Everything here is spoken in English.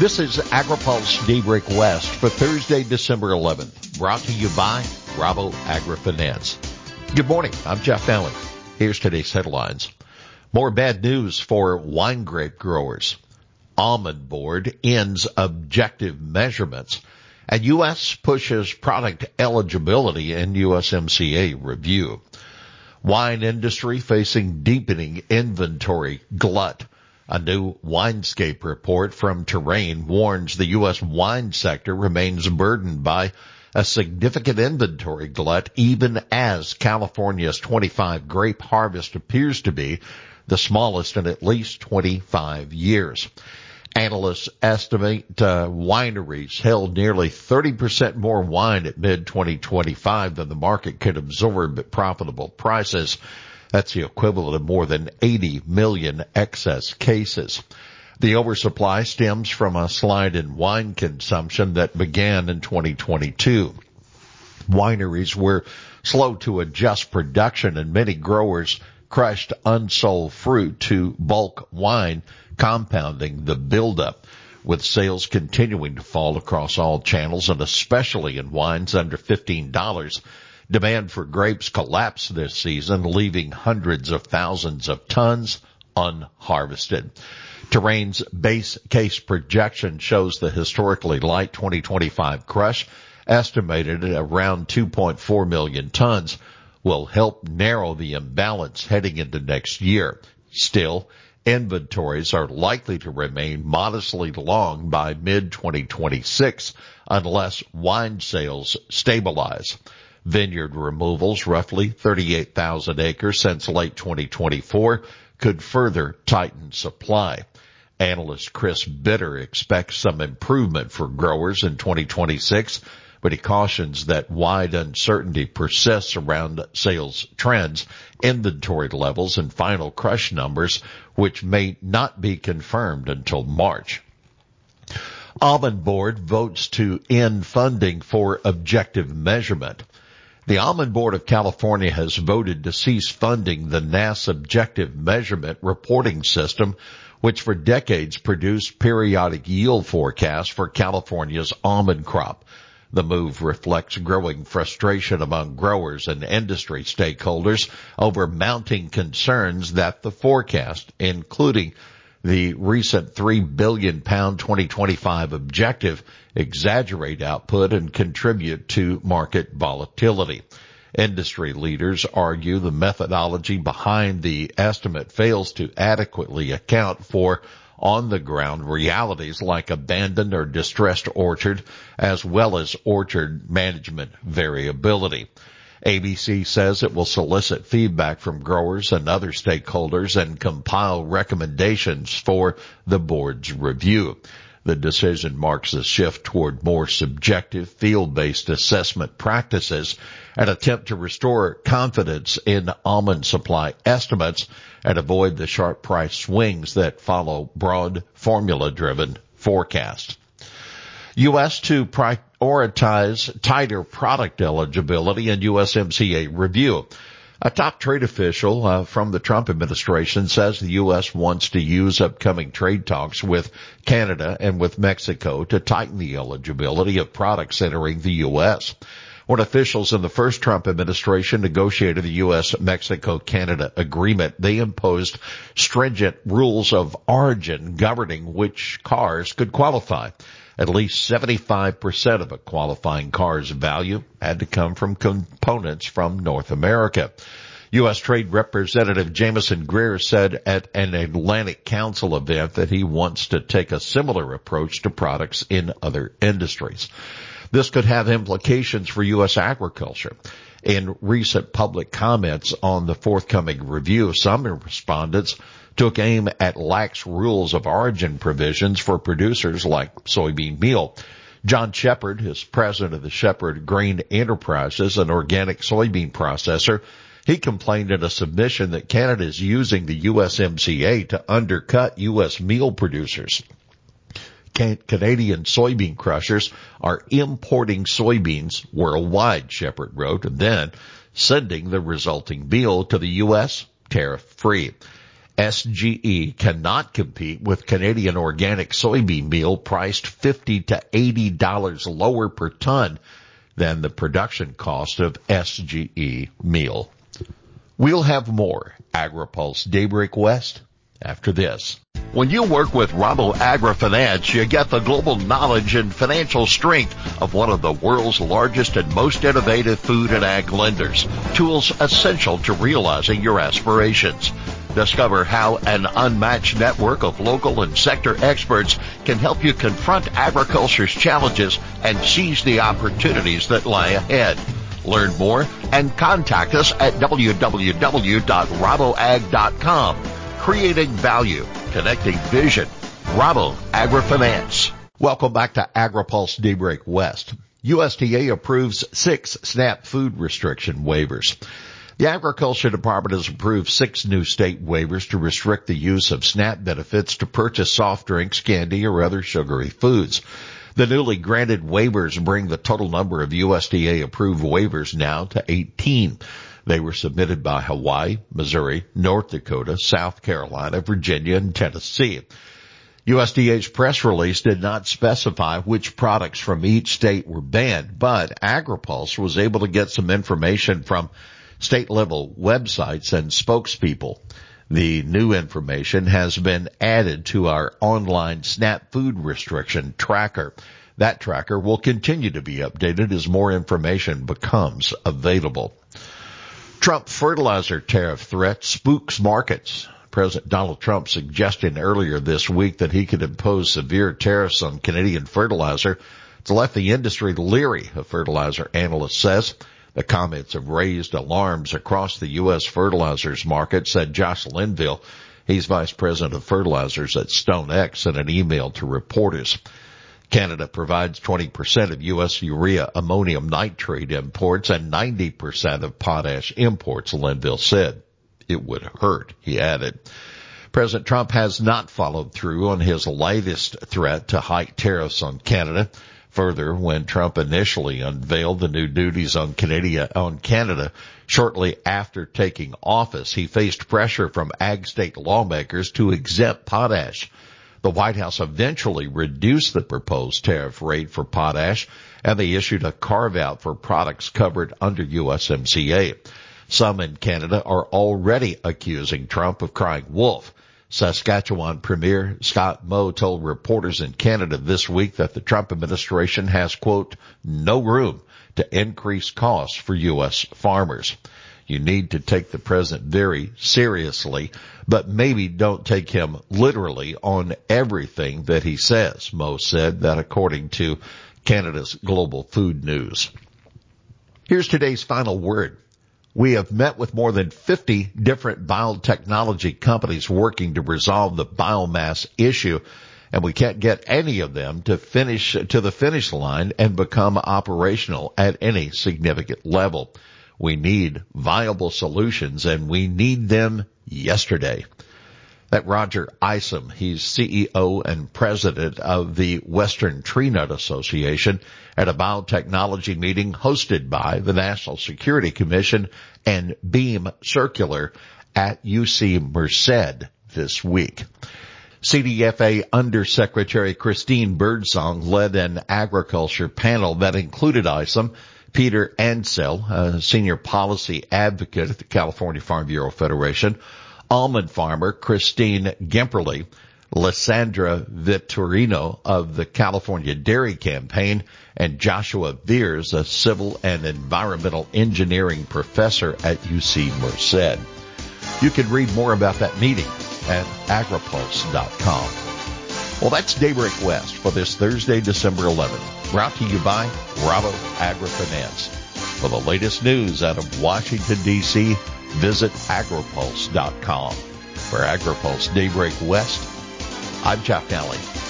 This is AgriPulse Daybreak West for Thursday, December 11th, brought to you by Bravo AgriFinance. Good morning. I'm Jeff Allen. Here's today's headlines. More bad news for wine grape growers. Almond Board ends objective measurements, and U.S. pushes product eligibility in USMCA review. Wine industry facing deepening inventory glut. A new Winescape report from Terrain warns the U.S. wine sector remains burdened by a significant inventory glut, even as California's 25 grape harvest appears to be the smallest in at least 25 years. Analysts estimate wineries held nearly 30% more wine at mid-2025 than the market could absorb at profitable prices. That's the equivalent of more than 80 million excess cases. The oversupply stems from a slide in wine consumption that began in 2022. Wineries were slow to adjust production, and many growers crushed unsold fruit to bulk wine, compounding the buildup. With sales continuing to fall across all channels, and especially in wines under $15, demand for grapes collapsed this season, leaving hundreds of thousands of tons unharvested. Terrain's base case projection shows the historically light 2025 crush, estimated at around 2.4 million tons, will help narrow the imbalance heading into next year. Still, inventories are likely to remain modestly long by mid-2026 unless wine sales stabilize. Vineyard removals, roughly 38,000 acres since late 2024, could further tighten supply. Analyst Chris Bitter expects some improvement for growers in 2026, but he cautions that wide uncertainty persists around sales trends, inventory levels, and final crush numbers, which may not be confirmed until March. Almond Board votes to end funding for objective measurement. The Almond Board of California has voted to cease funding the NASS Objective Measurement Reporting System, which for decades produced periodic yield forecasts for California's almond crop. The move reflects growing frustration among growers and industry stakeholders over mounting concerns that the forecast, including the recent 3 billion pound 2025 objective, exaggerate output and contribute to market volatility. Industry leaders argue the methodology behind the estimate fails to adequately account for on-the-ground realities like abandoned or distressed orchard, as well as orchard management variability. ABC says it will solicit feedback from growers and other stakeholders and compile recommendations for the board's review. The decision marks a shift toward more subjective, field-based assessment practices, an attempt to restore confidence in almond supply estimates and avoid the sharp price swings that follow broad, formula-driven forecasts. U.S. to prioritize tighter product eligibility in USMCA review. A top trade official from the Trump administration says the U.S. wants to use upcoming trade talks with Canada and with Mexico to tighten the eligibility of products entering the U.S. When officials in the first Trump administration negotiated the U.S.-Mexico-Canada agreement, they imposed stringent rules of origin governing which cars could qualify. At least 75% of a qualifying car's value had to come from components from North America. U.S. Trade Representative Jamieson Greer said at an Atlantic Council event that he wants to take a similar approach to products in other industries. This could have implications for U.S. agriculture. In recent public comments on the forthcoming review, some respondents took aim at lax rules of origin provisions for producers like soybean meal. John Shepard is president of the Shepard Grain Enterprises, an organic soybean processor. He complained in a submission that Canada is using the USMCA to undercut U.S. meal producers. Canadian soybean crushers are importing soybeans worldwide, Shepard wrote, and then sending the resulting meal to the U.S. tariff-free. SGE cannot compete with Canadian organic soybean meal priced $50 to $80 lower per ton than the production cost of SGE meal. We'll have more AgriPulse Daybreak West after this. When you work with Rabo AgriFinance, you get the global knowledge and financial strength of one of the world's largest and most innovative food and ag lenders. Tools essential to realizing your aspirations. Discover how an unmatched network of local and sector experts can help you confront agriculture's challenges and seize the opportunities that lie ahead. Learn more and contact us at www.raboag.com. Creating value, connecting vision. Rabo AgriFinance. Welcome back to AgriPulse Daybreak West. USDA approves 6 SNAP food restriction waivers. The Agriculture Department has approved 6 new state waivers to restrict the use of SNAP benefits to purchase soft drinks, candy, or other sugary foods. The newly granted waivers bring the total number of USDA-approved waivers now to 18. They were submitted by Hawaii, Missouri, North Dakota, South Carolina, Virginia, and Tennessee. USDA's press release did not specify which products from each state were banned, but AgriPulse was able to get some information from state-level websites and spokespeople. The new information has been added to our online SNAP food restriction tracker. That tracker will continue to be updated as more information becomes available. Trump fertilizer tariff threat spooks markets. President Donald Trump suggested earlier this week that he could impose severe tariffs on Canadian fertilizer. It's left the industry leery, a fertilizer analyst says. The comments have raised alarms across the U.S. fertilizers market, said Josh Linville. He's vice president of fertilizers at StoneX in an email to reporters. Canada provides 20% of U.S. urea ammonium nitrate imports and 90% of potash imports, Linville said. It would hurt, he added. President Trump has not followed through on his latest threat to hike tariffs on Canada. Further, when Trump initially unveiled the new duties on Canada shortly after taking office, he faced pressure from ag state lawmakers to exempt potash. The White House eventually reduced the proposed tariff rate for potash, and they issued a carve-out for products covered under USMCA. Some in Canada are already accusing Trump of crying wolf. Saskatchewan Premier Scott Moe told reporters in Canada this week that the Trump administration has, quote, no room to increase costs for U.S. farmers. You need to take the president very seriously, but maybe don't take him literally on everything that he says, Moe said, that according to Canada's Global Food News. Here's today's final word. We have met with more than 50 different biotechnology companies working to resolve the biomass issue, and we can't get any of them to the finish line and become operational at any significant level. We need viable solutions, and we need them yesterday. That Roger Isom, he's CEO and president of the Western Tree Nut Association, at a biotechnology meeting hosted by the National Security Commission and Beam Circular at UC Merced this week. CDFA Undersecretary Christine Birdsong led an agriculture panel that included Isom, Peter Ansell, a senior policy advocate at the California Farm Bureau Federation, almond farmer Christine Gemperle, Lysandra Vittorino of the California Dairy Campaign, and Joshua Veers, a civil and environmental engineering professor at UC Merced. You can read more about that meeting at agripulse.com. Well, that's Daybreak West for this Thursday, December 11th, brought to you by Rabo AgriFinance. For the latest news out of Washington, D.C., visit agripulse.com. For AgriPulse Daybreak West, I'm Jeff Daly.